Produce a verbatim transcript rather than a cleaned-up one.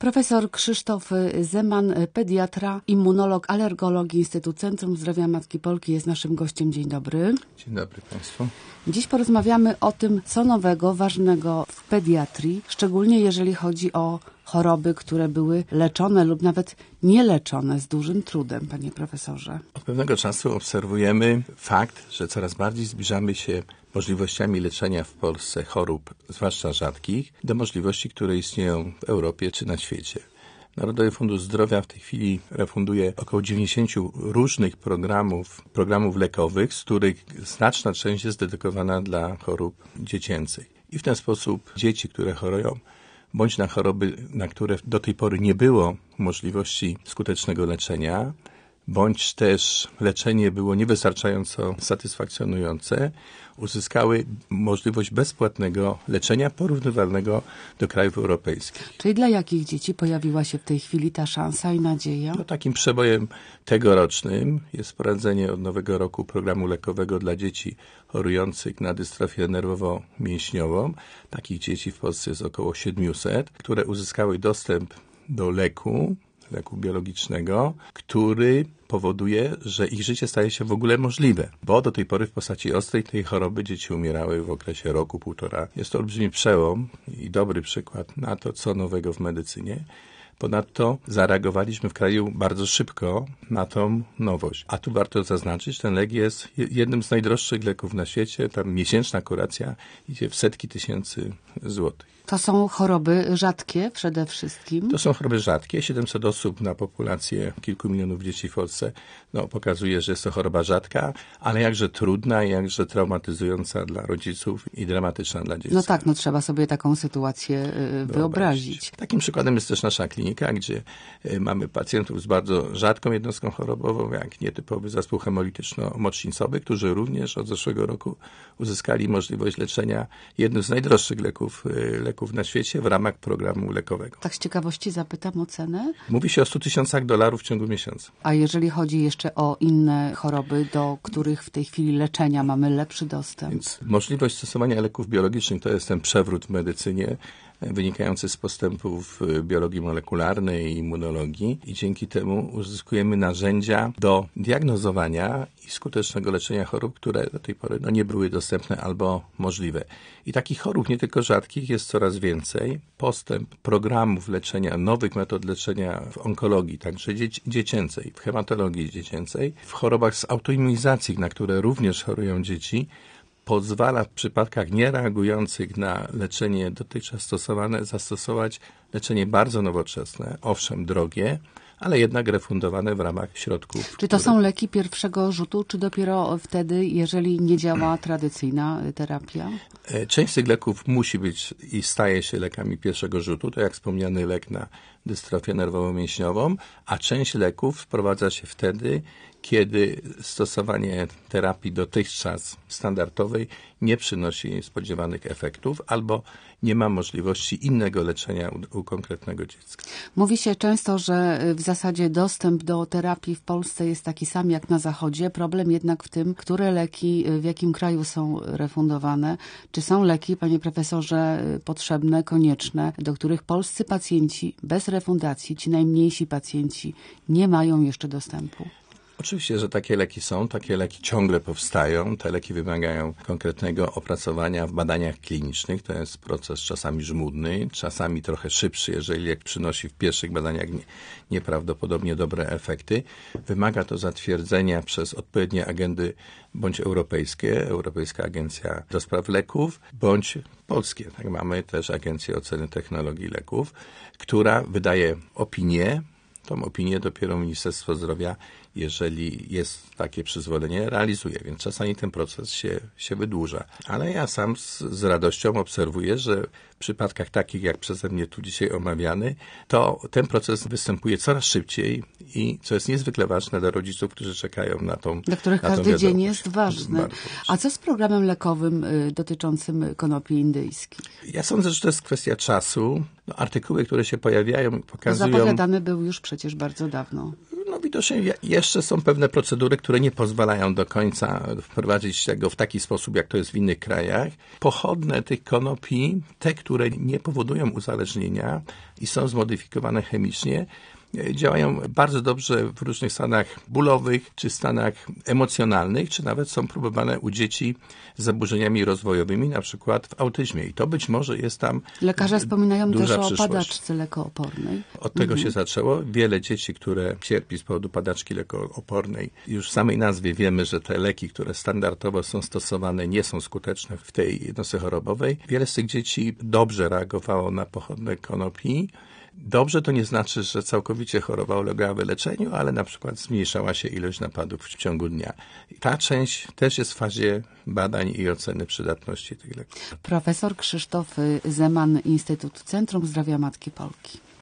Profesor Krzysztof Zeman, pediatra, immunolog, alergolog Instytut Centrum Zdrowia Matki Polki jest naszym gościem. Dzień dobry. Dzień dobry Państwu. Dziś porozmawiamy o tym, co nowego, ważnego w pediatrii, szczególnie jeżeli chodzi o choroby, które były leczone lub nawet nieleczone z dużym trudem, panie profesorze. Od pewnego czasu obserwujemy fakt, że coraz bardziej zbliżamy się możliwościami leczenia w Polsce chorób, zwłaszcza rzadkich, do możliwości, które istnieją w Europie czy na świecie. Narodowy Fundusz Zdrowia w tej chwili refunduje około dziewięćdziesiąt różnych programów, programów lekowych, z których znaczna część jest dedykowana dla chorób dziecięcych. I w ten sposób dzieci, które chorują, bądź na choroby, na które do tej pory nie było możliwości skutecznego leczenia, bądź też leczenie było niewystarczająco satysfakcjonujące, uzyskały możliwość bezpłatnego leczenia porównywalnego do krajów europejskich. Czyli dla jakich dzieci pojawiła się w tej chwili ta szansa i nadzieja? No, takim przebojem tegorocznym jest wprowadzenie od nowego roku programu lekowego dla dzieci chorujących na dystrofię nerwowo-mięśniową. Takich dzieci w Polsce jest około siedemset, które uzyskały dostęp do leku, leku biologicznego, który powoduje, że ich życie staje się w ogóle możliwe, bo do tej pory w postaci ostrej tej choroby dzieci umierały w okresie roku, półtora. Jest to olbrzymi przełom i dobry przykład na to, co nowego w medycynie. Ponadto zareagowaliśmy w kraju bardzo szybko na tą nowość. A tu warto zaznaczyć, ten lek jest jednym z najdroższych leków na świecie. Tam miesięczna kuracja idzie w setki tysięcy złotych. To są choroby rzadkie przede wszystkim? To są choroby rzadkie. siedemset osób na populację kilku milionów dzieci w Polsce no, pokazuje, że jest to choroba rzadka, ale jakże trudna, jakże traumatyzująca dla rodziców i dramatyczna dla dzieci. No tak, no trzeba sobie taką sytuację y, wyobrazić. wyobrazić. Takim przykładem jest też nasza klinika, gdzie y, mamy pacjentów z bardzo rzadką jednostką chorobową, jak nietypowy zespół hemolityczno-mocznicowy, którzy również od zeszłego roku uzyskali możliwość leczenia jednym z najdroższych leków, y, leków na świecie w ramach programu lekowego. Tak z ciekawości zapytam o cenę? Mówi się o stu tysiącach dolarów w ciągu miesiąca. A jeżeli chodzi jeszcze o inne choroby, do których w tej chwili leczenia mamy lepszy dostęp? Więc możliwość stosowania leków biologicznych to jest ten przewrót w medycynie wynikający z postępów biologii molekularnej i immunologii i dzięki temu uzyskujemy narzędzia do diagnozowania i skutecznego leczenia chorób, które do tej pory no, nie były dostępne albo możliwe. I takich chorób, nie tylko rzadkich, jest coraz więcej. Postęp programów leczenia, nowych metod leczenia w onkologii, także dzieci, dziecięcej, w hematologii dziecięcej, w chorobach z autoimmunizacji, na które również chorują dzieci, pozwala w przypadkach niereagujących na leczenie dotychczas stosowane zastosować leczenie bardzo nowoczesne, owszem drogie, ale jednak refundowane w ramach środków. Czy to które... są leki pierwszego rzutu, czy dopiero wtedy, jeżeli nie działa tradycyjna terapia? Część z tych leków musi być i staje się lekami pierwszego rzutu, to jak wspomniany lek na dystrofię nerwowo-mięśniową, a część leków wprowadza się wtedy, kiedy stosowanie terapii dotychczas standardowej nie przynosi spodziewanych efektów albo nie ma możliwości innego leczenia u, u konkretnego dziecka. Mówi się często, że w zasadzie dostęp do terapii w Polsce jest taki sam jak na Zachodzie. Problem jednak w tym, które leki w jakim kraju są refundowane. Czy są leki, panie profesorze, potrzebne, konieczne, do których polscy pacjenci bez refundacji, ci najmniejsi pacjenci, nie mają jeszcze dostępu? Oczywiście, że takie leki są, takie leki ciągle powstają, te leki wymagają konkretnego opracowania w badaniach klinicznych, to jest proces czasami żmudny, czasami trochę szybszy, jeżeli lek przynosi w pierwszych badaniach nie, nieprawdopodobnie dobre efekty. Wymaga to zatwierdzenia przez odpowiednie agendy bądź europejskie, Europejska Agencja do Spraw Leków, bądź polskie. Tak, mamy też Agencję Oceny Technologii Leków, która wydaje opinię. Tą opinię dopiero Ministerstwo Zdrowia, jeżeli jest takie przyzwolenie, realizuje. Więc czasami ten proces się, się wydłuża. Ale ja sam z, z radością obserwuję, że w przypadkach takich, jak przeze mnie tu dzisiaj omawiany, to ten proces występuje coraz szybciej i co jest niezwykle ważne dla rodziców, którzy czekają na tą Dla których na każdy tą dzień jest ważny. A co z programem lekowym y, dotyczącym konopi indyjskich? Ja sądzę, że to jest kwestia czasu. No, artykuły, które się pojawiają, pokazują... Zapowiadany był już przecież bardzo dawno. No, widocznie jeszcze są pewne procedury, które nie pozwalają do końca wprowadzić tego w taki sposób, jak to jest w innych krajach. Pochodne tych konopi, te, które nie powodują uzależnienia i są zmodyfikowane chemicznie, działają bardzo dobrze w różnych stanach bólowych, czy stanach emocjonalnych, czy nawet są próbowane u dzieci z zaburzeniami rozwojowymi, na przykład w autyzmie. I to być może jest tam Lekarze wspominają duża też o przyszłość. padaczce lekoopornej. Od tego mhm. się zaczęło. Wiele dzieci, które cierpi z powodu padaczki lekoopornej, już w samej nazwie wiemy, że te leki, które standardowo są stosowane, nie są skuteczne w tej jednostce chorobowej. Wiele z tych dzieci dobrze reagowało na pochodne konopi. Dobrze to nie znaczy, że całkowicie choroba ulegała wyleczeniu, ale na przykład zmniejszała się ilość napadów w ciągu dnia. Ta część też jest w fazie badań i oceny przydatności tych leków. Profesor Krzysztof Zeman, Instytut Centrum Zdrowia Matki Polki.